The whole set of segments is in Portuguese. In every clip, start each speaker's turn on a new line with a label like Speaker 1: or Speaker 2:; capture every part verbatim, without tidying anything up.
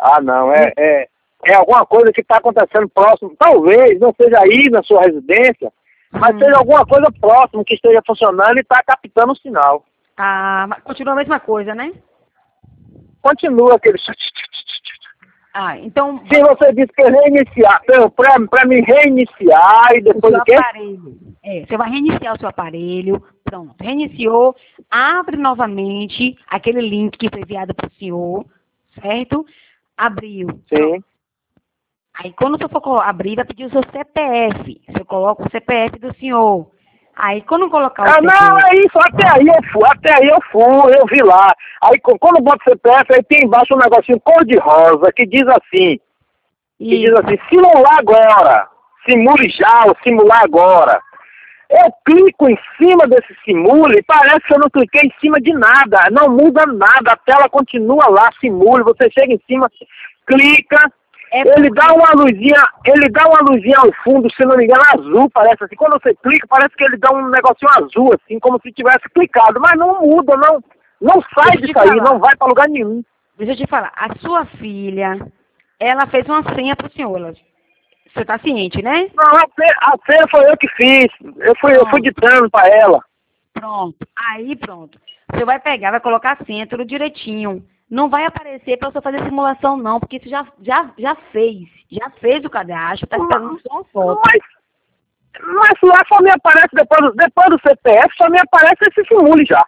Speaker 1: Ah, não, é, é, é alguma coisa que está acontecendo próximo, talvez não seja aí na sua residência, mas
Speaker 2: Hum.
Speaker 1: seja alguma coisa próxima que esteja funcionando e está captando o sinal.
Speaker 2: Ah, mas continua a mesma coisa, né?
Speaker 1: Continua aquele...
Speaker 2: Ah, então...
Speaker 1: Se você disse que reiniciar, para me reiniciar e depois
Speaker 2: o
Speaker 1: o
Speaker 2: seu
Speaker 1: quê?
Speaker 2: aparelho. É, você vai reiniciar o seu aparelho, pronto, reiniciou, abre novamente aquele link que foi enviado para o senhor, certo? Abriu.
Speaker 1: Sim.
Speaker 2: Pronto. Aí quando você for abrir, vai pedir o seu C P F. Você coloca o C P F do senhor. Aí quando colocar o
Speaker 1: Ah,
Speaker 2: C P F...
Speaker 1: não, é isso, até aí eu fui, até aí eu fui, eu vi lá. Aí quando eu boto C P F, aí tem embaixo um negocinho cor-de-rosa que diz assim, que diz assim, simular agora, simule já ou simular agora. Eu clico em cima desse simule, parece que eu não cliquei em cima de nada, não muda nada, a tela continua lá, simule, você chega em cima, clica,
Speaker 2: É
Speaker 1: ele
Speaker 2: porque...
Speaker 1: dá uma luzinha, ele dá uma luzinha ao fundo, se não me engano, azul, parece assim, quando você clica, parece que ele dá um negocinho azul, assim, como se tivesse clicado, mas não muda, não, não sai disso aí, não vai para lugar nenhum.
Speaker 2: Deixa eu te falar, a sua filha, ela fez uma senha pro senhor, ela... Você tá ciente, né?
Speaker 1: Não, a senha, a senha foi eu que fiz. Eu fui, eu fui ditando pra ela.
Speaker 2: Pronto. Aí, pronto. Você vai pegar, vai colocar a senha tudo direitinho. Não vai aparecer para você fazer simulação, não, porque você já, já, já fez. Já fez o cadastro, tá esperando só uma foto.
Speaker 1: Mas, mas lá só me aparece, depois, do- depois do C P F, só me aparece esse simule já.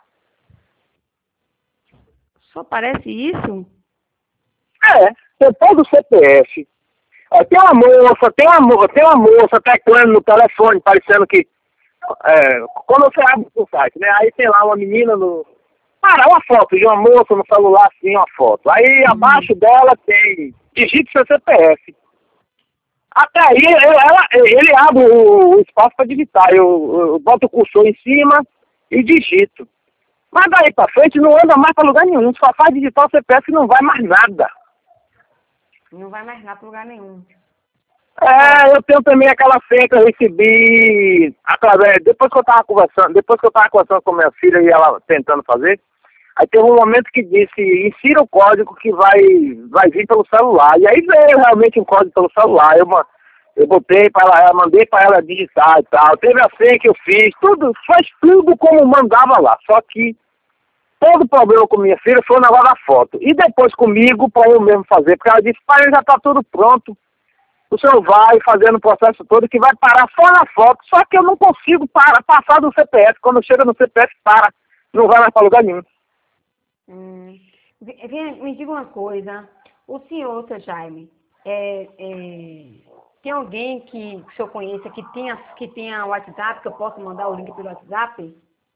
Speaker 2: Só aparece isso?
Speaker 1: É, depois do C P F. Ó, tem uma moça, tem uma, mo- tem uma moça teclando no telefone, parecendo que... É, quando você abre o site, né? Aí tem lá uma menina no... Cara, uma foto de uma moça no celular, assim, uma foto. Aí abaixo dela tem... Digite seu C P F. Até aí, eu- ela, ele abre o, o espaço para digitar. Eu, eu boto o cursor em cima e digito. Mas daí pra frente não anda mais para lugar nenhum. Só faz digitar o C P F e não vai mais nada.
Speaker 2: Não vai mais lá para lugar nenhum.
Speaker 1: É, eu tenho também aquela senha que eu recebi através, depois que eu tava conversando, depois que eu tava conversando com minha filha e ela tentando fazer, aí teve um momento que disse, insira o código que vai, vai vir pelo celular. E aí veio realmente um código pelo celular. Eu, ma- eu botei para ela, eu mandei para ela digitar e tal. Teve a senha que eu fiz, tudo, faz tudo como mandava lá. Só que todo o problema com minha filha foi o negócio da foto. E depois comigo, para eu mesmo fazer, porque ela disse, pai, já tá tudo pronto. O senhor vai fazendo o processo todo que vai parar só na foto, só que eu não consigo parar, passar do C P F. Quando chega no C P F, para. Não vai mais para lugar nenhum.
Speaker 2: Hum. Vem- vem- Me diga uma coisa. O senhor, seu Jaime, é, é, tem alguém que o senhor conheça que tenha, que tenha WhatsApp, que eu posso mandar o link pelo WhatsApp?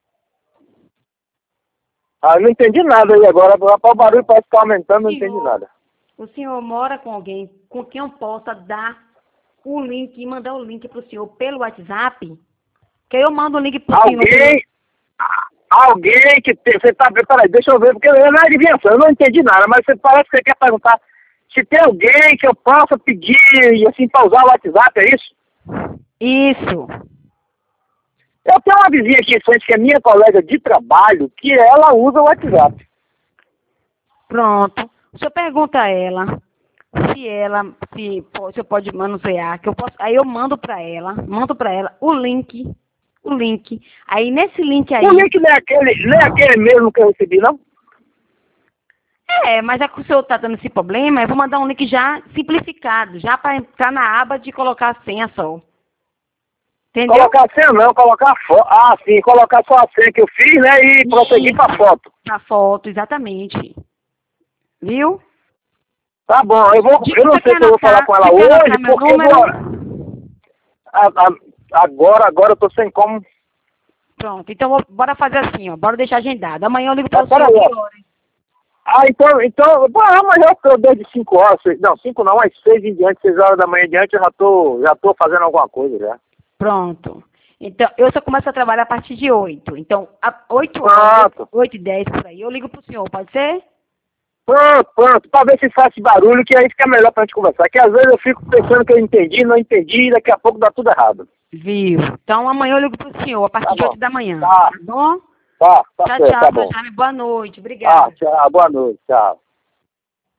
Speaker 1: Ah, eu não entendi nada aí agora. O barulho parece que tá aumentando, não entendi nada.
Speaker 2: O senhor mora com alguém com quem eu possa dar o link e mandar o link para o senhor pelo WhatsApp? Que eu mando o link para o senhor.
Speaker 1: Alguém, a- alguém que tem, você tá vendo, peraí, deixa eu ver, porque eu não é adivinhação, eu não entendi nada, mas você parece que você quer perguntar se tem alguém que eu possa pedir, e assim, para usar o WhatsApp, é isso?
Speaker 2: Isso.
Speaker 1: Eu tenho uma vizinha aqui em frente, que é minha colega de trabalho, que ela usa o WhatsApp.
Speaker 2: Pronto. O senhor pergunta a ela se ela, se, po- se eu pode manusear, que eu posso, aí eu mando para ela, mando para ela o link, o link. Aí nesse link aí...
Speaker 1: O link não é aquele, não é aquele mesmo que eu recebi, não?
Speaker 2: É, mas é que o senhor está dando esse problema, eu vou mandar um link já simplificado, já para entrar na aba de colocar a senha só. Entendeu?
Speaker 1: Colocar a senha não, colocar a foto. Ah, sim, colocar só a senha que eu fiz, né, e prosseguir para a foto.
Speaker 2: A foto, exatamente. Viu?
Speaker 1: Tá bom, eu vou,
Speaker 2: Diz
Speaker 1: eu não
Speaker 2: que
Speaker 1: sei
Speaker 2: quer
Speaker 1: se eu vou falar
Speaker 2: anotar-
Speaker 1: com ela
Speaker 2: você quer anotar
Speaker 1: hoje,
Speaker 2: meu
Speaker 1: porque
Speaker 2: número?
Speaker 1: agora, a- a- agora, agora eu tô sem como.
Speaker 2: Pronto, então vou- bora fazer assim, ó. Bora deixar agendado. Amanhã eu ligo para
Speaker 1: Ah,
Speaker 2: o senhor.
Speaker 1: peraí, ó.
Speaker 2: Que horas?
Speaker 1: Ah, então, então, bom, amanhã eu tô desde cinco horas, seis- não, cinco não, às seis em diante, seis horas da manhã em diante, eu já tô, já tô fazendo alguma coisa já.
Speaker 2: Pronto. Então, eu só começo a trabalhar a partir de oito. Então, a oito horas,
Speaker 1: Pronto,
Speaker 2: oito e dez por aí, eu ligo pro senhor, pode ser?
Speaker 1: pronto, pronto, pra ver se faz esse barulho, que aí fica melhor pra gente conversar, que às vezes eu fico pensando que eu entendi, não entendi, e daqui a pouco dá tudo errado.
Speaker 2: Viu. Então, amanhã eu ligo pro senhor, a partir
Speaker 1: Tá
Speaker 2: de
Speaker 1: bom.
Speaker 2: oito da manhã.
Speaker 1: Tá.
Speaker 2: Tá bom?
Speaker 1: Tá, tá
Speaker 2: Tchau,
Speaker 1: certo,
Speaker 2: tchau,
Speaker 1: tá
Speaker 2: seu
Speaker 1: bom.
Speaker 2: Jaime. Boa noite. Obrigada.
Speaker 1: Ah, tchau, boa noite, tchau.